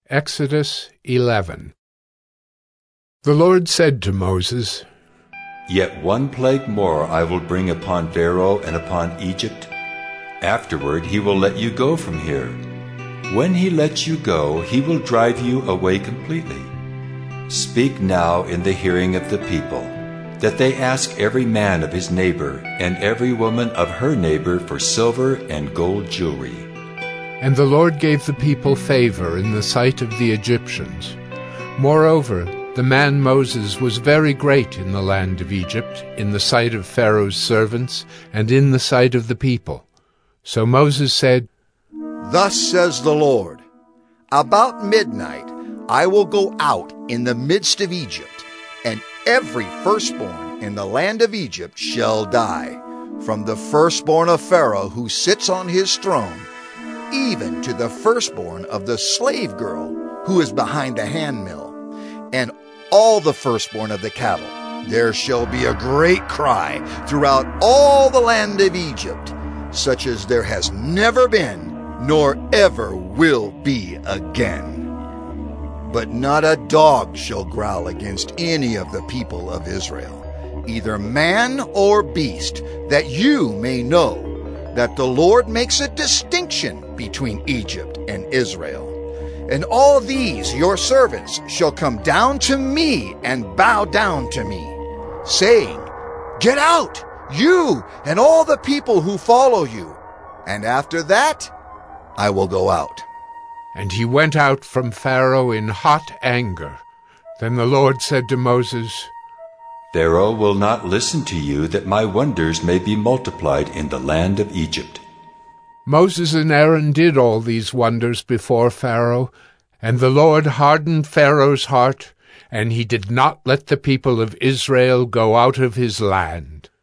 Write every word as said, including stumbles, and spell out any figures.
Exodus eleven. The Lord said to Moses, Yet one plague more I will bring upon Pharaoh and upon Egypt. Afterward he will let you go from here. When he lets you go, he will drive you away completely. Speak now in the hearing of the people, that they ask every man of his neighbor and every woman of her neighbor for silver and gold jewelry. And the Lord gave the people favor in the sight of the Egyptians. Moreover, the man Moses was very great in the land of Egypt, in the sight of Pharaoh's servants, and in the sight of the people. So Moses said, Thus says the Lord, About midnight I will go out in the midst of Egypt, and every firstborn in the land of Egypt shall die, from the firstborn of Pharaoh who sits on his throne, even to the firstborn of the slave girl who is behind the handmill, and all the firstborn of the cattle. There shall be a great cry throughout all the land of Egypt, such as there has never been, nor ever will be again. But not a dog shall growl against any of the people of Israel, either man or beast, that you may know that the Lord makes a distinction between Egypt and Israel. And all these your servants shall come down to me and bow down to me, saying, Get out, you and all the people who follow you, and after that I will go out. And he went out from Pharaoh in hot anger. Then the Lord said to Moses, Pharaoh will not listen to you, that my wonders may be multiplied in the land of Egypt. Moses and Aaron did all these wonders before Pharaoh, and the Lord hardened Pharaoh's heart, and he did not let the people of Israel go out of his land.